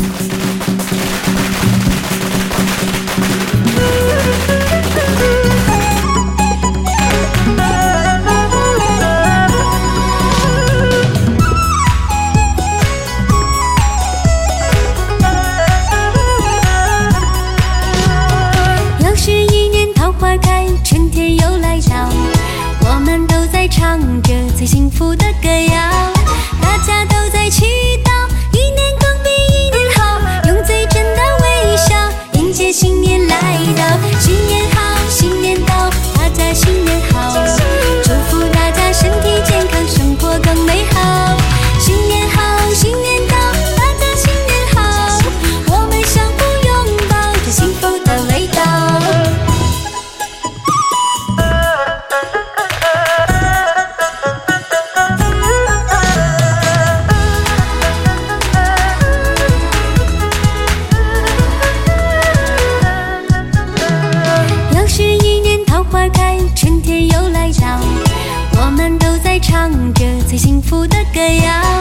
又是一年桃花开，春天又来到，我们都在唱着最幸福的歌谣，大家都在祈祷一年更比一年好，用最真的微笑迎接新年来到。新年好，新年到，大家新年好，祝福大家身体健康，生活更美好。新年好，新年到，大家新年好，我们相互拥抱着幸福的味道。又是一年桃花开，春天又来到，我们都在唱着最幸福的歌谣。